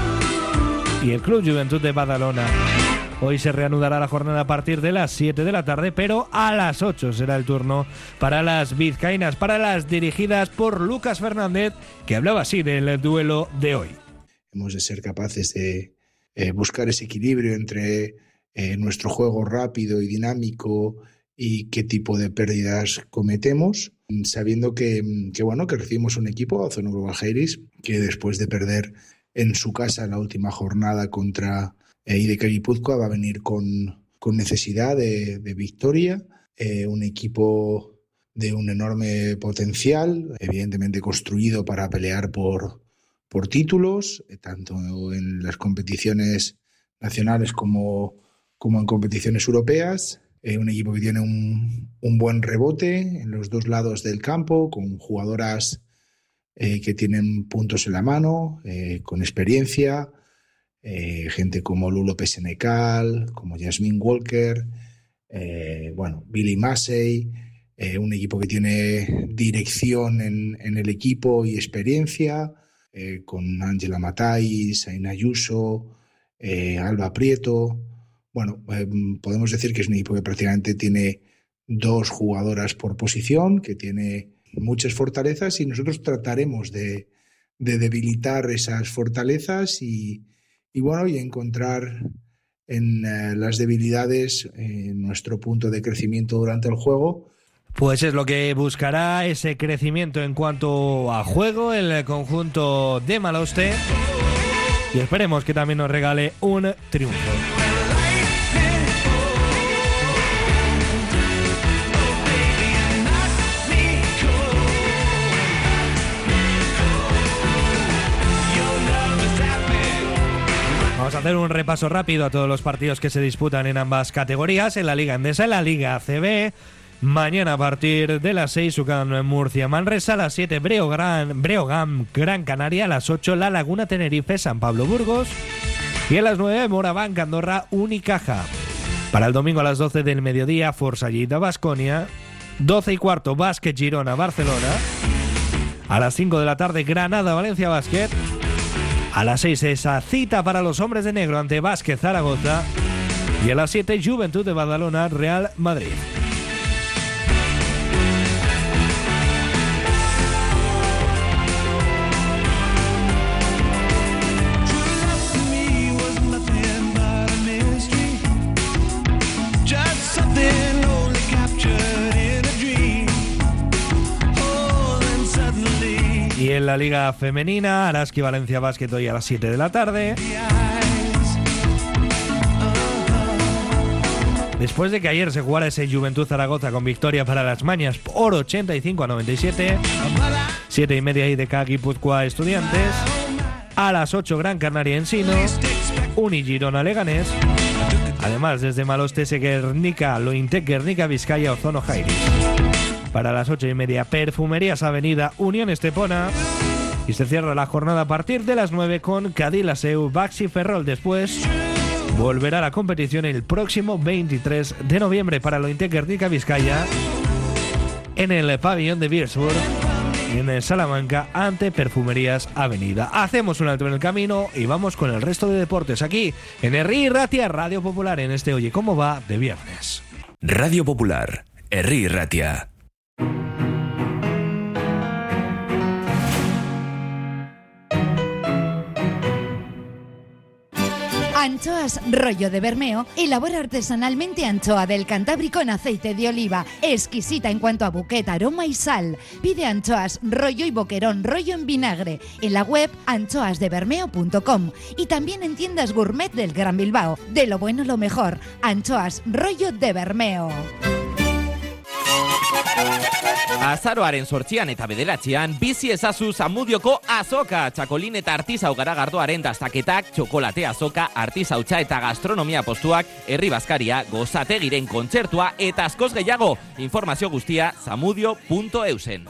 y el Club Juventud de Badalona. Hoy se reanudará la jornada a partir de las siete de la tarde, pero a las ocho será el turno para las vizcaínas, para las dirigidas por Lucas Fernández, que hablaba así del duelo de hoy. Hemos de ser capaces de Eh, buscar ese equilibrio entre eh, nuestro juego rápido y dinámico y qué tipo de pérdidas cometemos, sabiendo que, que, bueno, que recibimos un equipo, Ozono Global Jairis, que después de perder en su casa la última jornada contra eh, I D K Guipúzcoa va a venir con, con necesidad de, de victoria, eh, un equipo de un enorme potencial, evidentemente construido para pelear por por títulos, tanto en las competiciones nacionales como, como en competiciones europeas. Eh, un equipo que tiene un, un buen rebote en los dos lados del campo, con jugadoras eh, que tienen puntos en la mano, eh, con experiencia, eh, gente como Lulo Pesenecal, como Jasmine Walker, eh, bueno, Billy Massey, eh, un equipo que tiene dirección en, en el equipo y experiencia, Eh, con Ángela Matais, Aina Ayuso, eh, Alba Prieto. Bueno, eh, podemos decir que es un equipo que prácticamente tiene dos jugadoras por posición, que tiene muchas fortalezas y nosotros trataremos de, de debilitar esas fortalezas y, y, bueno, y encontrar en eh, las debilidades eh, nuestro punto de crecimiento durante el juego. Pues es lo que buscará, ese crecimiento en cuanto a juego, el conjunto de Maloste. Y esperemos que también nos regale un triunfo. hacer un repaso rápido a todos los partidos que se disputan en ambas categorías, en la Liga Endesa, en la Liga A C B. Mañana a partir de las seis, UCAM Murcia Manresa, a las siete Breogán, Breogán Gran Canaria, a las ocho La Laguna Tenerife San Pablo Burgos y a las nueve Moraván Andorra Unicaja. Para el domingo a las doce del mediodía, Forza Lleida Baskonia, doce y cuarto Básquet Girona Barcelona, a las cinco de la tarde Granada Valencia Básquet, a las seis esa cita para los hombres de negro ante Básquet Zaragoza y a las siete Juventud de Badalona Real Madrid. Y en la Liga Femenina, Araski Valencia Básquet hoy a las siete de la tarde. Después de que ayer se jugara ese Juventud Zaragoza con victoria para las Mañas por ochenta y cinco a noventa y siete. siete y media I D K Guipúzcoa Estudiantes. A las ocho Gran Canaria Ensino. Uni Girona Leganés. Además, desde Maloste Guernica, Lointec Guernica Vizcaya Ozono Jairis. Para las ocho y media, Perfumerías Avenida Unión Estepona. Y se cierra la jornada a partir de las nueve con Cadillaceu Baxi Ferrol. Después volverá a la competición el próximo veintitrés de noviembre para Lointec Guernica Vizcaya en el pabellón de Birsburg y en el Salamanca ante Perfumerías Avenida. Hacemos un alto en el camino y vamos con el resto de deportes aquí en Herri Ratia, Radio Popular, en este Oye Cómo Va de viernes. Radio Popular, Herri Ratia. Anchoas Rollo de Bermeo elabora artesanalmente anchoa del Cantábrico en aceite de oliva, exquisita en cuanto a buquet, aroma y sal. Pide anchoas Rollo y boquerón Rollo en vinagre en la web anchoas de bermeo punto com y también en tiendas gourmet del Gran Bilbao. De lo bueno lo mejor, Anchoas Rollo de Bermeo. Azaroaren sortzian eta bederatzean, bizi ezazu Zamudioko azoka, txakolin eta artizau garagardoaren dastaketak, txokolate azoka, artizautza eta gastronomia postuak, herri bazkaria, gozategiren kontzertua eta askoz gehiago. Informazio guztia zamudio punto eusen.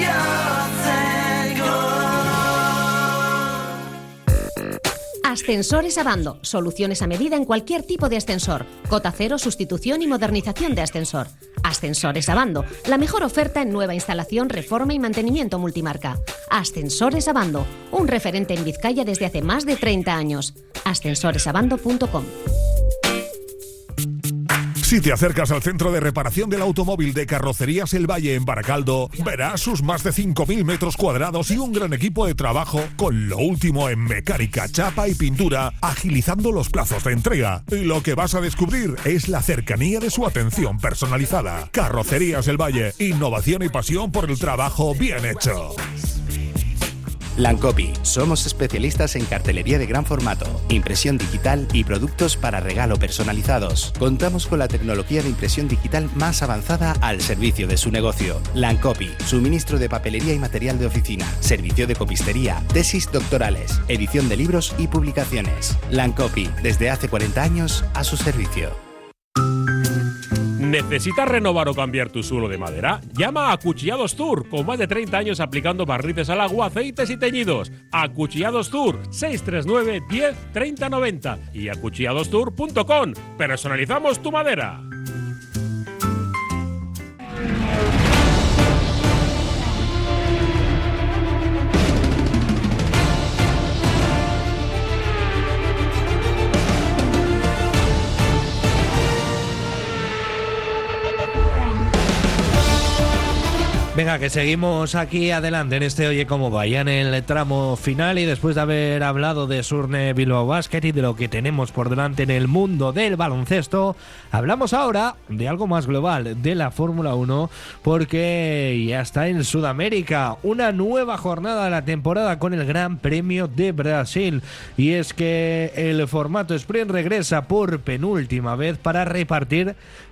Ascensores Abando. Soluciones a medida en cualquier tipo de ascensor. Cota cero, sustitución y modernización de ascensor. Ascensores Abando. La mejor oferta en nueva instalación, reforma y mantenimiento multimarca. Ascensores Abando. Un referente en Vizcaya desde hace más de treinta años. ascensores abando punto com. Si te acercas al centro de reparación del automóvil de Carrocerías El Valle en Baracaldo, verás sus más de cinco mil metros cuadrados y un gran equipo de trabajo con lo último en mecánica, chapa y pintura, agilizando los plazos de entrega. Y lo que vas a descubrir es la cercanía de su atención personalizada. Carrocerías El Valle, innovación y pasión por el trabajo bien hecho. Lancopy. Somos especialistas en cartelería de gran formato, impresión digital y productos para regalo personalizados. Contamos con la tecnología de impresión digital más avanzada al servicio de su negocio. Lancopy. Suministro de papelería y material de oficina, servicio de copistería, tesis doctorales, edición de libros y publicaciones. Lancopy. Desde hace cuarenta años a su servicio. ¿Necesitas renovar o cambiar tu suelo de madera? Llama a Acuchillados Tour, con más de treinta años aplicando barnices al agua, aceites y teñidos. Acuchillados Tour, seis tres nueve, diez, treinta, noventa y acuchillados tour punto com. Personalizamos tu madera. Venga, que seguimos aquí adelante en este Oye Cómo Va, ya en el tramo final, y después de haber hablado de Surne Bilbao Basket y de lo que tenemos por delante en el mundo del baloncesto, hablamos ahora de algo más global, de la Fórmula uno, porque ya está en Sudamérica una nueva jornada de la temporada con el Gran Premio de Brasil, y es que el formato sprint regresa por penúltima vez para repartir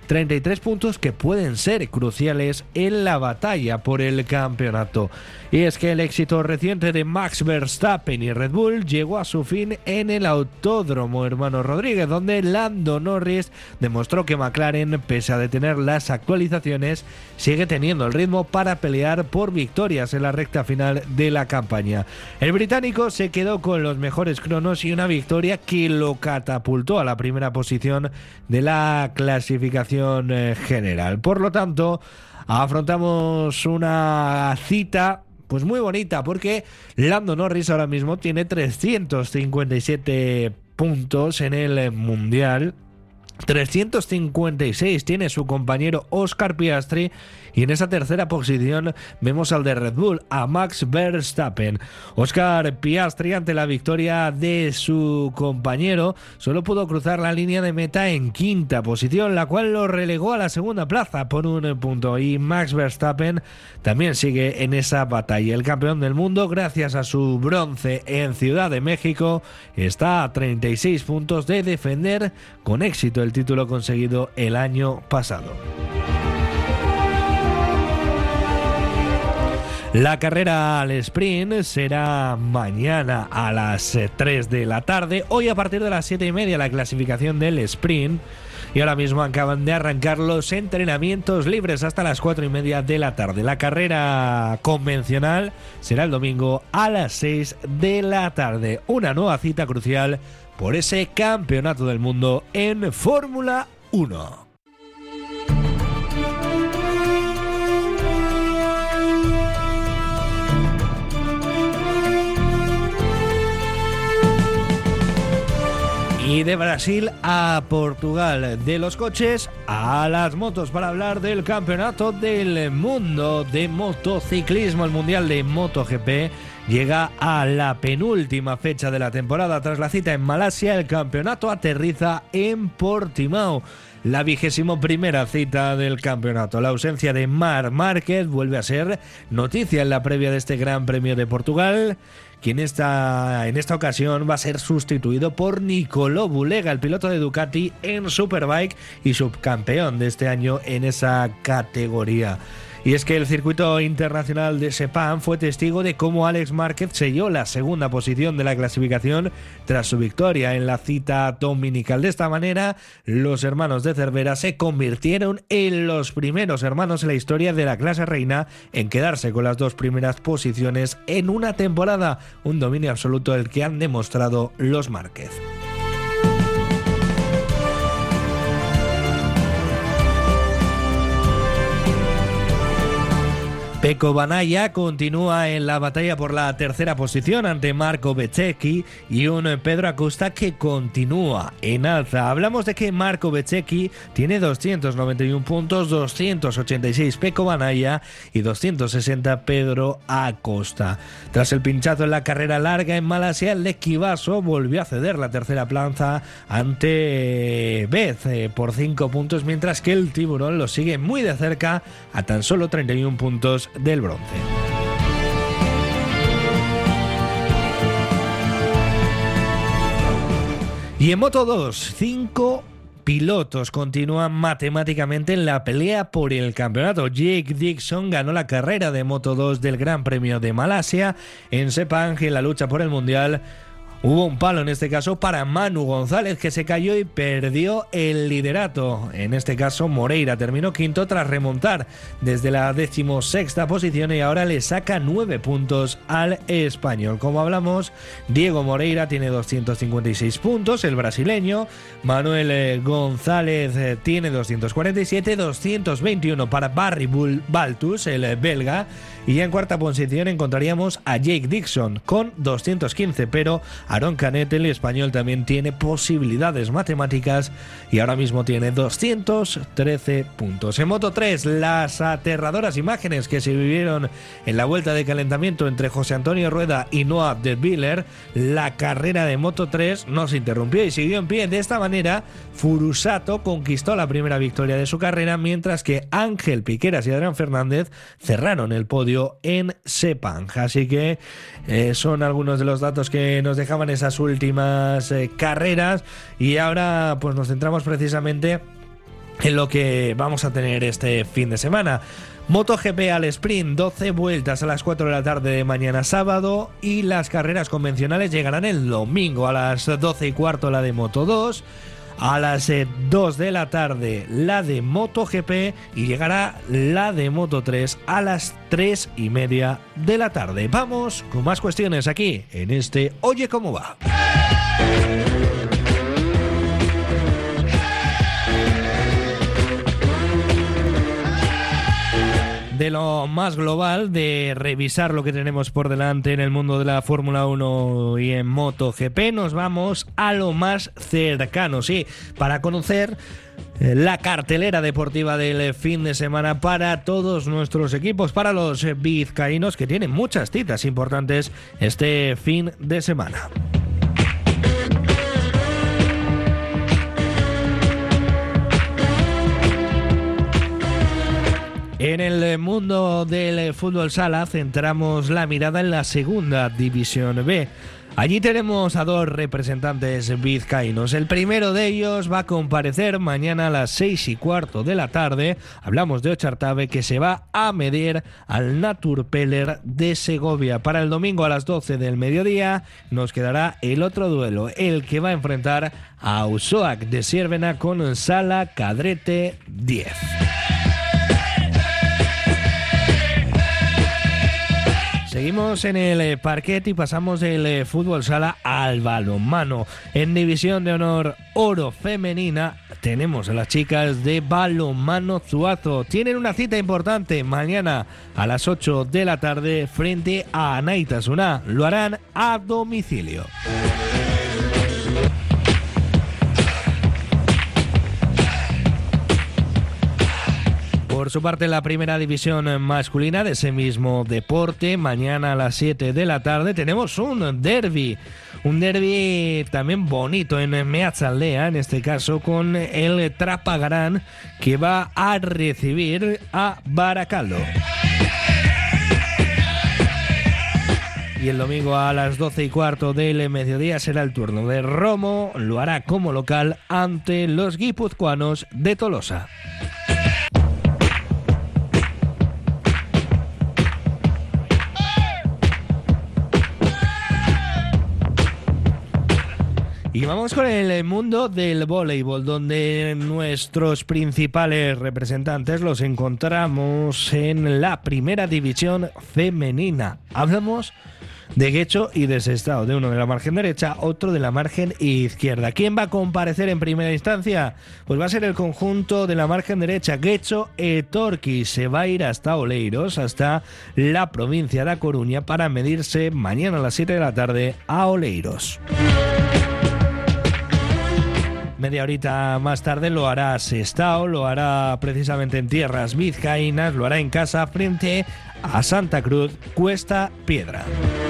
treinta y tres puntos que pueden ser cruciales en la batalla por el campeonato. Y es que el éxito reciente de Max Verstappen y Red Bull llegó a su fin en el Autódromo Hermano Rodríguez, donde Lando Norris demostró que McLaren, pese a detener las actualizaciones, sigue teniendo el ritmo para pelear por victorias en la recta final de la campaña. El británico se quedó con los mejores cronos y una victoria que lo catapultó a la primera posición de la clasificación general. Por lo tanto, afrontamos una cita pues muy bonita, porque Lando Norris ahora mismo tiene trescientos cincuenta y siete puntos en el Mundial. trescientos cincuenta y seis tiene su compañero Oscar Piastri, y en esa tercera posición vemos al de Red Bull, a Max Verstappen. Oscar Piastri, ante la victoria de su compañero, solo pudo cruzar la línea de meta en quinta posición, la cual lo relegó a la segunda plaza por un punto, y Max Verstappen también sigue en esa batalla. El campeón del mundo, gracias a su bronce en Ciudad de México, está a treinta y seis puntos de defender con éxito el título conseguido el año pasado. La carrera al sprint será mañana a las tres de la tarde. Hoy a partir de las siete y media la clasificación del sprint. Y ahora mismo acaban de arrancar los entrenamientos libres hasta las cuatro y media de la tarde. La carrera convencional será el domingo a las seis de la tarde. Una nueva cita crucial por ese campeonato del mundo en Fórmula uno. Y de Brasil a Portugal, de los coches a las motos, para hablar del campeonato del mundo de motociclismo. El Mundial de MotoGP llega a la penúltima fecha de la temporada. Tras la cita en Malasia, el campeonato aterriza en Portimao, la vigésimo primera cita del campeonato. La ausencia de Marc Márquez vuelve a ser noticia en la previa de este Gran Premio de Portugal, quien está, en esta ocasión va a ser sustituido por Nicolò Bulega, el piloto de Ducati en Superbike y subcampeón de este año en esa categoría. Y es que el circuito internacional de Sepang fue testigo de cómo Alex Márquez selló la segunda posición de la clasificación tras su victoria en la cita dominical. De esta manera, los hermanos de Cervera se convirtieron en los primeros hermanos en la historia de la clase reina en quedarse con las dos primeras posiciones en una temporada, un dominio absoluto el que han demostrado los Márquez. Pecco Bagnaia continúa en la batalla por la tercera posición ante Marco Bezzecchi y un Pedro Acosta que continúa en alza. Hablamos de que Marco Bezzecchi tiene doscientos noventa y uno puntos, doscientos ochenta y seis Pecco Bagnaia y doscientos sesenta Pedro Acosta. Tras el pinchazo en la carrera larga en Malasia, el Equivaso volvió a ceder la tercera plaza ante Bez por cinco puntos, mientras que el Tiburón lo sigue muy de cerca a tan solo treinta y uno puntos del bronce. Y en Moto dos, cinco pilotos continúan matemáticamente en la pelea por el campeonato. Jake Dixon ganó la carrera de Moto dos del Gran Premio de Malasia. En Sepang, en la lucha por el Mundial, hubo un palo en este caso para Manu González, que se cayó y perdió el liderato. En este caso Moreira terminó quinto tras remontar desde la decimosexta posición y ahora le saca nueve puntos al español. Como hablamos, Diego Moreira tiene doscientos cincuenta y seis puntos, el brasileño. Manuel González tiene doscientos cuarenta y siete, doscientos veintiuno para Barry Baltus, el belga. Y en cuarta posición encontraríamos a Jake Dixon con doscientos quince, pero Aaron Canet, el español, también tiene posibilidades matemáticas y ahora mismo tiene doscientos trece puntos. En Moto tres, las aterradoras imágenes que se vivieron en la vuelta de calentamiento entre José Antonio Rueda y Noah De Viller, la carrera de Moto tres no se interrumpió y siguió en pie. De esta manera, Furusato conquistó la primera victoria de su carrera, mientras que Ángel Piqueras y Adrián Fernández cerraron el podio en Sepang. Así que eh, son algunos de los datos que nos dejaban esas últimas eh, carreras, y ahora pues nos centramos precisamente en lo que vamos a tener este fin de semana. MotoGP al sprint, doce vueltas a las cuatro de la tarde de mañana sábado, y las carreras convencionales llegarán el domingo a las doce y cuarto la de Moto dos, a las dos de la tarde la de MotoGP y llegará la de Moto tres a las tres y media de la tarde. Vamos con más cuestiones aquí en este Oye Cómo Va. De lo más global, de revisar lo que tenemos por delante en el mundo de la Fórmula uno y en MotoGP, nos vamos a lo más cercano, sí, para conocer la cartelera deportiva del fin de semana para todos nuestros equipos, para los vizcaínos, que tienen muchas citas importantes este fin de semana. En el mundo del fútbol sala centramos la mirada en la segunda división B. Allí tenemos a dos representantes vizcaínos. El primero de ellos va a comparecer mañana a las seis y cuarto de la tarde. Hablamos de Ochartabe, que se va a medir al Naturpeller de Segovia. Para el domingo a las doce del mediodía nos quedará el otro duelo, el que va a enfrentar a Auzoac de Siervena con Sala Cadrete diez. Seguimos en el parquet y pasamos del fútbol sala al balonmano. En División de Honor Oro Femenina tenemos a las chicas de Balonmano Zuazo. Tienen una cita importante mañana a las ocho de la tarde frente a Anaitasuna. Lo harán a domicilio. Por su parte, la primera división masculina de ese mismo deporte, mañana a las siete de la tarde tenemos un derbi, un derbi también bonito en Meatzaldea, en este caso con el Trapagarán, que va a recibir a Baracaldo. Y el domingo a las doce y cuarto del mediodía será el turno de Romo, lo hará como local ante los guipuzcoanos de Tolosa. Y vamos con el mundo del voleibol, donde nuestros principales representantes los encontramos en la primera división femenina. Hablamos de Guecho y de Sestao, de uno de la margen derecha, otro de la margen izquierda. ¿Quién va a comparecer en primera instancia? Pues va a ser el conjunto de la margen derecha. Guecho Etorqui se va a ir hasta Oleiros, hasta la provincia de A Coruña, para medirse mañana a las siete de la tarde a Oleiros. Media horita más tarde lo hará Sestao, lo hará precisamente en tierras vizcaínas, lo hará en casa frente a Santa Cruz Cuesta Piedra.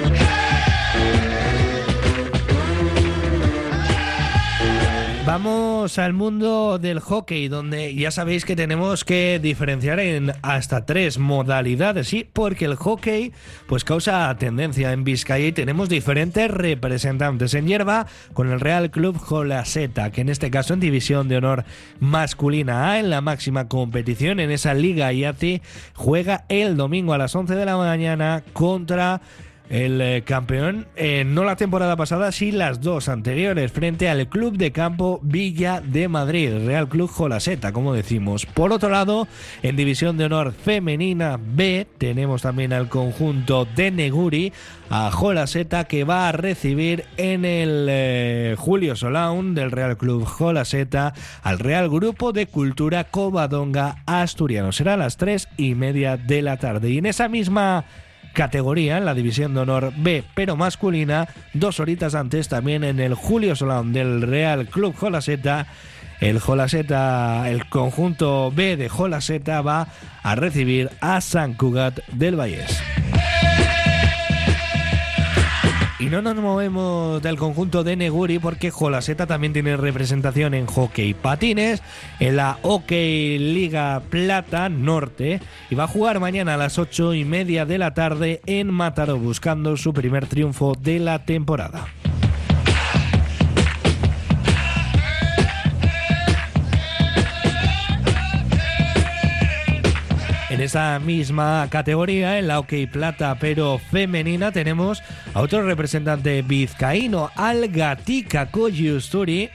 Vamos al mundo del hockey, donde ya sabéis que tenemos que diferenciar en hasta tres modalidades, sí, porque el hockey pues causa tendencia en Vizcaya y tenemos diferentes representantes. En hierba con el Real Club Jolaseta, que en este caso en División de Honor masculina A, en la máxima competición, en esa Liga I A C I, juega el domingo a las once de la mañana contra el eh, campeón, eh, no la temporada pasada, sí las dos anteriores, frente al Club de Campo Villa de Madrid, Real Club Jolaseta, como decimos. Por otro lado, en División de Honor Femenina B, tenemos también al conjunto de Neguri, a Jolaseta, que va a recibir en el eh, Julio Solaun del Real Club Jolaseta al Real Grupo de Cultura Covadonga Asturiano. Será a las tres y media de la tarde. Y en esa misma categoría, en la División de Honor B, pero masculina, dos horitas antes, también en el Julio Solán del Real Club Jolaseta, el Jolaseta, el conjunto B de Jolaseta va a recibir a Sant Cugat del Vallès. Y no nos movemos del conjunto de Neguri, porque Jolaseta también tiene representación en hockey patines, en la Hockey Liga Plata Norte, y va a jugar mañana a las ocho y media de la tarde en Mataró, buscando su primer triunfo de la temporada. En esa misma categoría, en la hockey plata pero femenina, tenemos a otro representante vizcaíno, Algatica Koiusturi,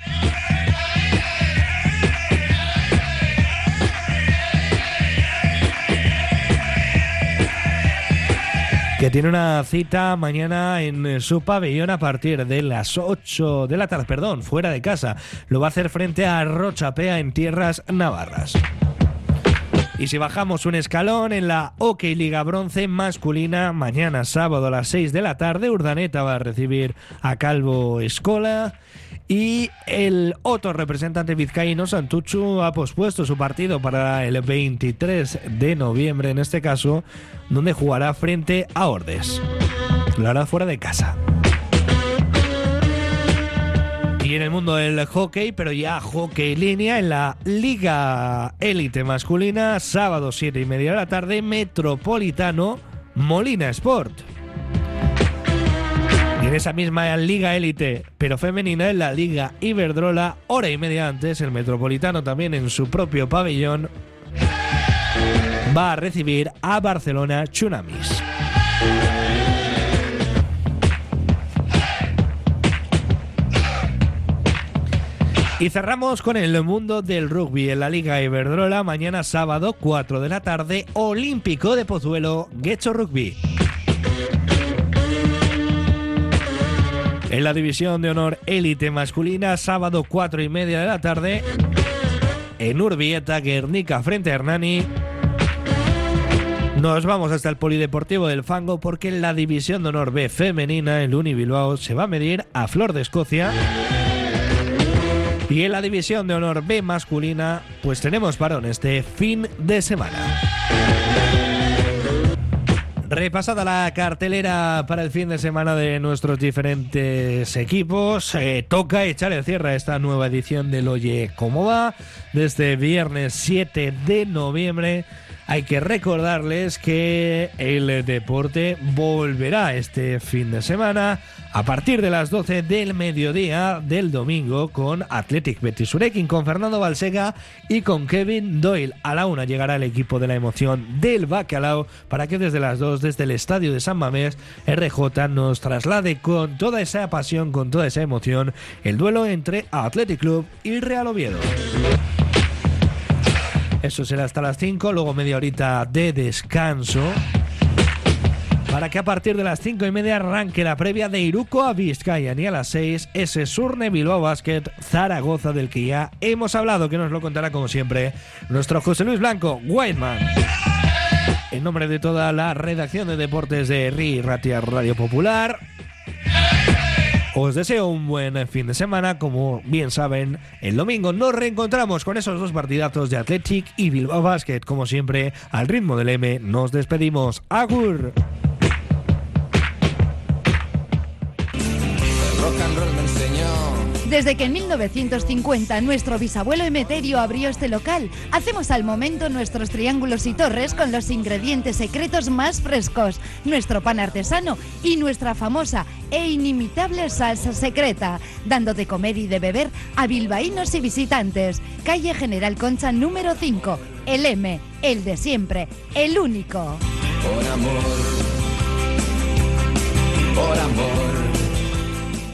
que tiene una cita mañana en su pabellón a partir de las ocho de la tarde, perdón, fuera de casa. Lo va a hacer frente a Rochapea en tierras navarras. Y si bajamos un escalón, en la Hockey Liga Bronce masculina, mañana sábado a las seis de la tarde, Urdaneta va a recibir a Calvo Escola. Y el otro representante vizcaíno, Santuchu, ha pospuesto su partido para el veintitrés de noviembre, en este caso, donde jugará frente a Ordes. Lo hará fuera de casa. Y en el mundo del hockey, pero ya hockey línea, en la Liga Élite masculina, sábado siete y media de la tarde, Metropolitano Molina Sport. Y en esa misma Liga Élite, pero femenina, en la Liga Iberdrola, hora y media antes, el Metropolitano también en su propio pabellón va a recibir a Barcelona Tsunamis. Y cerramos con el mundo del rugby en la Liga Iberdrola. Mañana sábado, cuatro de la tarde, Olímpico de Pozuelo, Guecho Rugby. En la división de honor élite masculina, sábado cuatro y media de la tarde, en Urbieta, Guernica frente a Hernani. Nos vamos hasta el Polideportivo del Fango porque en la división de honor B femenina, el Uni Bilbao se va a medir a Flor de Escocia. Y en la división de honor B masculina, pues tenemos parón este fin de semana. Repasada la cartelera para el fin de semana de nuestros diferentes equipos, eh, toca echar el cierre a esta nueva edición del Oye Cómo Va. Desde viernes siete de noviembre hay que recordarles que el deporte volverá este fin de semana a partir de las doce del mediodía del domingo con Athletic Betis Urekin, con Fernando Balsega y con Kevin Doyle. A la una llegará el equipo de la emoción del Bacalao para que desde las dos, desde el estadio de San Mamés, R J nos traslade con toda esa pasión, con toda esa emoción, el duelo entre Athletic Club y Real Oviedo. Eso será hasta las cinco, luego media horita de descanso, para que a partir de las cinco y media arranque la previa de Iruko a Vizcaya, y a las seis ese Surne Bilbao Basket Zaragoza del que ya hemos hablado, que nos lo contará como siempre nuestro José Luis Blanco, Whiteman. En nombre de toda la redacción de deportes de Herri Ratia Radio Popular, os deseo un buen fin de semana. Como bien saben, el domingo nos reencontramos con esos dos partidazos de Athletic y Bilbao Basket. Como siempre, al ritmo del M, nos despedimos. ¡Agur! Desde que en mil novecientos cincuenta nuestro bisabuelo Emeterio abrió este local, hacemos al momento nuestros triángulos y torres con los ingredientes secretos más frescos, nuestro pan artesano y nuestra famosa e inimitable salsa secreta, dando de comer y de beber a bilbaínos y visitantes. Calle General Concha número cinco, el M, el de siempre, el único. Por amor, por amor.